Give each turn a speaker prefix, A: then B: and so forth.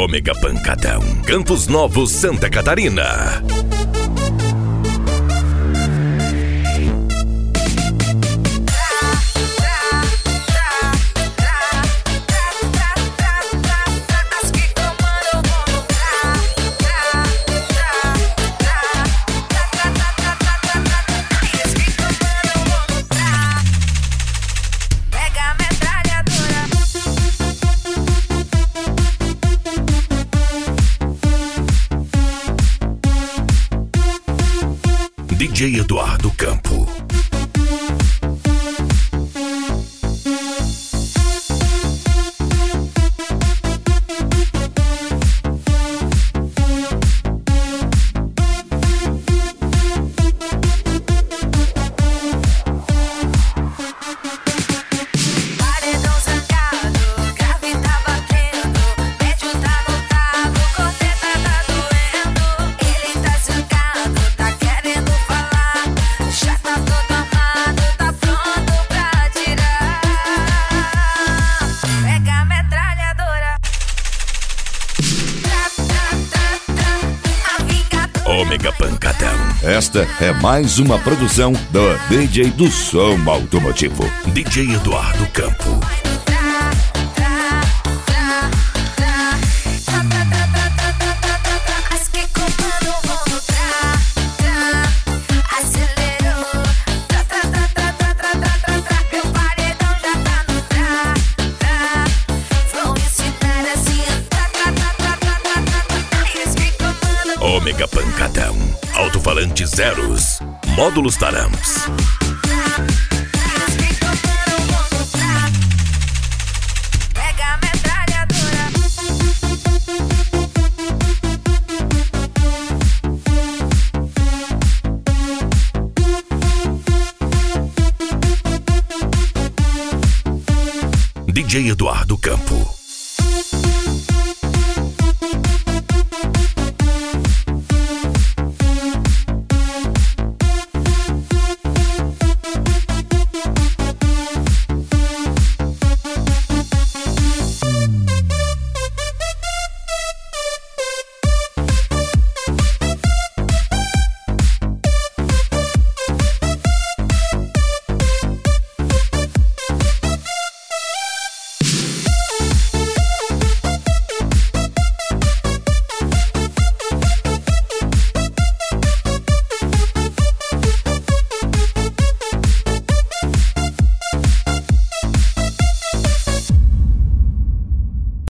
A: Ômega Pancadão, Campos Novos, Santa Catarina. DJ Eduardo Campo. Ômega Pancadão.
B: Esta é mais uma produção do DJ do Som Automotivo,
A: DJ Eduardo Campo. Ômega Pancadão, alto-falante zeros, módulos Taramps.
C: Pega a metralhadora.
A: DJ Eduardo Campo.